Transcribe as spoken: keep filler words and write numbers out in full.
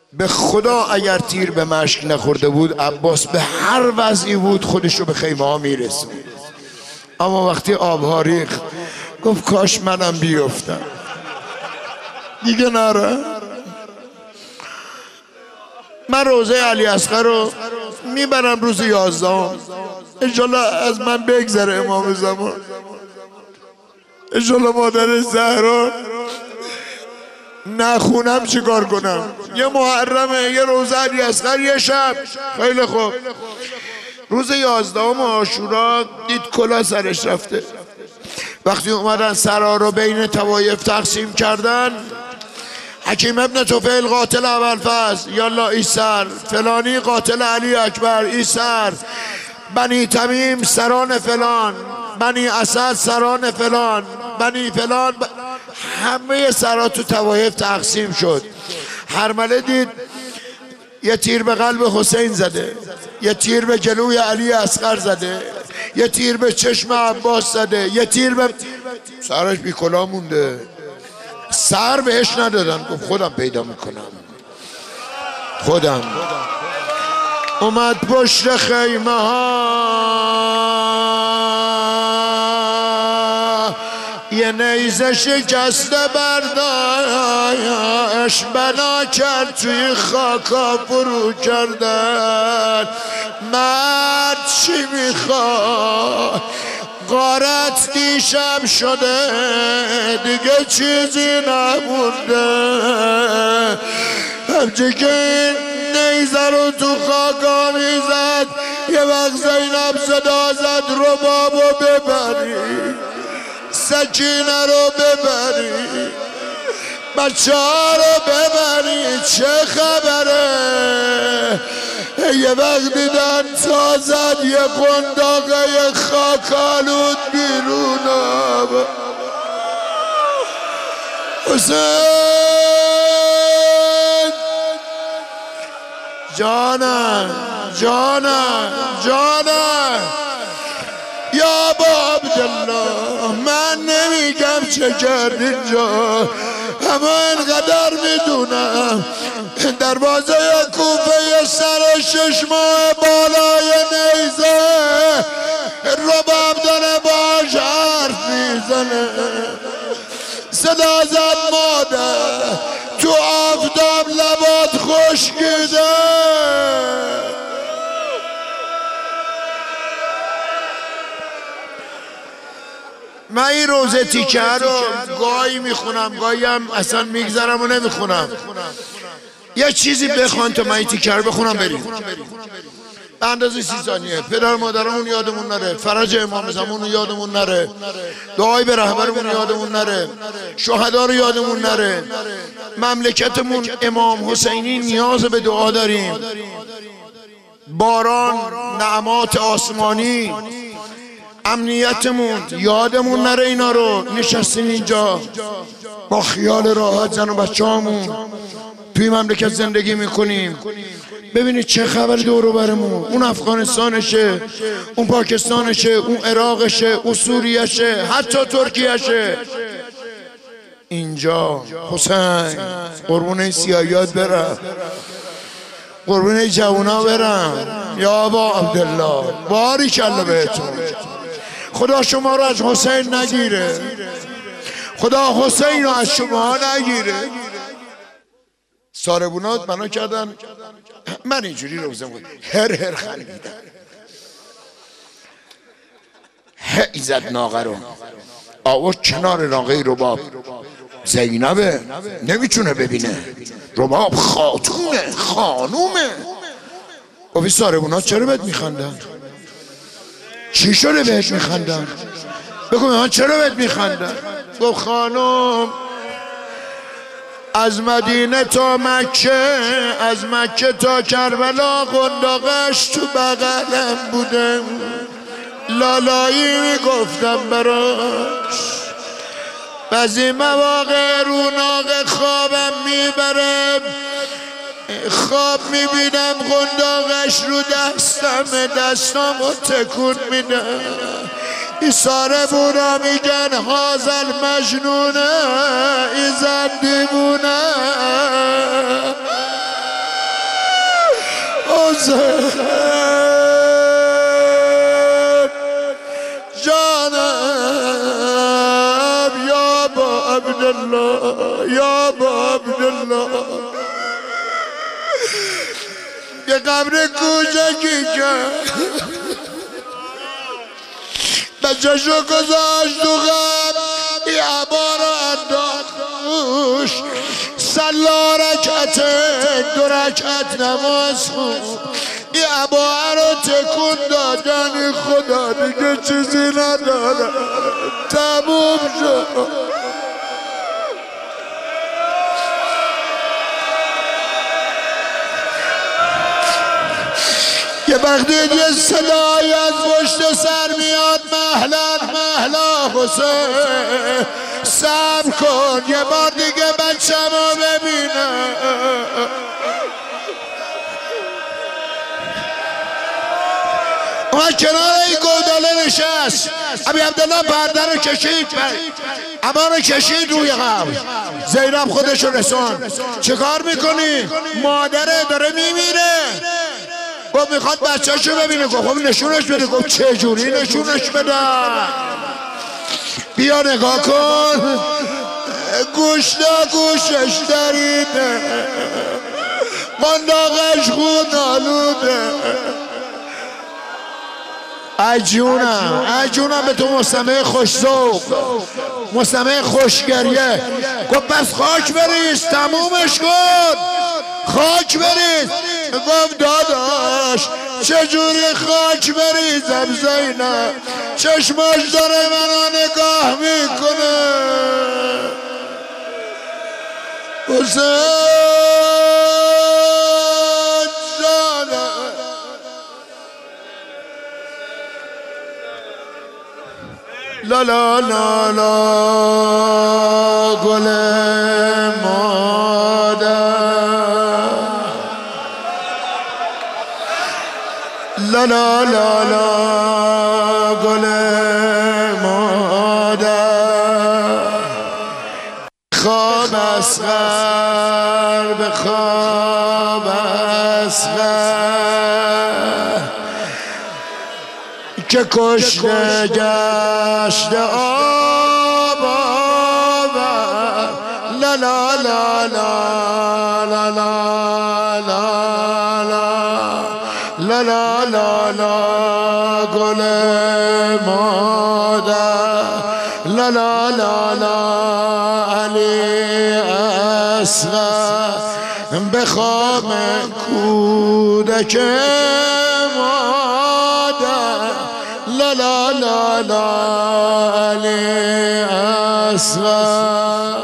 به خدا اگر تیر به مشک نخورده بود عباس به هر وضعی بود خودش رو به خیمه ها میرسون. اما وقتی آبها ریخت گفت کاش منم بیفتم دیگه نره. من روزه علی اصغر رو میبرم روز یازدهم، انشالله از من بگذره امام زمان، انشالله مادر زهرا نخونم چیکار کنم. یه محرمه، یه روزه علی اصغر، یه شب. خیلی خوب. روز یازدهم عاشورا دید کلا سرش رفته. وقتی اومدن سرا رو بین طوایف تقسیم کردن، حکیم ابن طفیل قاتل ابوالفضل یالا ایسر، فلانی قاتل علی اکبر ایسر، بنی تمیم سران فلان، بنی اسد سران فلان، بنی فلان ب... همه سرا تو طوایف تقسیم شد. هرمله دید یه تیر به قلب حسین زده، یه تیر به جلوی علی اصغر زده، یه تیر به چشم عباس زده، یه تیر به سرش بی کلا مونده. سر بهش ندادن، گفت خودم پیدا میکنم. خودم اومد پشت خیمه ها، یه نیزه شکسته برداشت، بنا کرد توی خاکا فرو کردن. مرد چی میخواد؟ غارت دیشب شده دیگه چیزی نمونده. همچه که این نیزه رو تو خاکا میزد، یه وقت زینب صدا زد ربابو ببری، سکینه رو ببری، بچه ها رو ببری، چه خبره؟ یه وقت دیدن تا زد یه قنداقه خاکالود بیرون آب. حسین جانم جانم جانم یا با عبدالله، من نمیگم چه کرد اینجا، اما اینقدر میدونم دروازه کوفه سر شش ماه بالای نیزه رباب داره باش حرف میزنه. صدا زد مادر تو آفتاب لبات خشکیده. من این روزه تیکه رو گاهی میخونم، گاهی هم اصلا میگذرم و نمیخونم. یه چیزی بخوان تا من این تیکه رو بخونم بریم. به اندازه سی ثانیه. پدر مادرمون یادمون نره، فرج امام زمان یادمون نره، دعای به رهبرمون یادمون نره، شهدا رو یادمون نره. مملکتمون امام حسینی نیاز به دعا داریم. باران، نعمات آسمانی، امنیتمون یادمون نره. اینا رو نشستیم اینجا با خیال راحت زن و بچه همون توی مملکت زندگی میکنیم. ببینید چه خبر دور و برمون. اون افغانستانشه، اون پاکستانشه، اون عراقشه، اون سوریهشه، حتی ترکیهشه. اینجا حسین قربون این سیاهیات برم، قربون این جوونا برم. یا با عبدالله باریکالله بهتون. خدا شما رو از حسین نگیره، خدا حسین رو از شما نگیره. ساربونات بنا کردن، من اینجوری روزه میکنم هر هر خلقیدن، ایزد ناغه رو آورد کنار ناغه رباب. زینبه نمیتونه ببینه، رباب خاتونه خانومه. گفتی ساربونات چرا بهت میخندن؟ چی شده بهت میخندن؟ بگو من چرا بهت میخندن؟ گفت خانم از مدینه تا مکه، از مکه تا کربلا قنداقش تو بغلم بودم، لالایی میگفتم براش. بعضی مواقع روناق خوابم میبرم، خواب میبینم قنداقش رو دستم، دستامو تکون میدم. ای ساره بونا میگن هازل مجنونه، ای زن دیوونه. حسین جانم یا با عبدالله یا با عبدالله یه قبر کوچکی کرد بچه‌شو گذاشت تو غم یه عبا رو انداخت سلا رکعت دو رکعت نماز خون یه عبا رو تکون دادن خدا دیگه چیزی نداره تموم شد یه وقتی یه صدایی از پشت سر میاد مهلا مهلا حسین صبر کن یه بار دیگه بچه‌مو ببینم اما کنار این گوداله نشست ابی عبدالله پرده رو کشید اما رو کشید روی قبر زینب خودش رو رسون چه کار میکنی؟ مادره داره میمیره گفت میخواد بچه‌شو ببینه گفت خب نشونش بده گفت چه جوری نشونش بدم بیا نگاه کن گوش تا گوشش درینه قنداقش خون آلوده عجونم عجونم به تو مستمع خوش‌ذوق مستمع خوشگریه گفت بس خاک بریز تمومش کن خاک بریز گفت داداش چجوری خاک بریزم زینب چشماش داره منو نگاه میکنه حسین جانم لا لا لا لا گل مادر لا لا لا لا گل مادر خواب اصغر به خواب اصغر که کشته گشته آب آور لا لا لا لا لا لا لا لا لا لا گل مادر لا لا لا لا علی اصغر به خواب کودک مادر لا لا لا لا علی اصغر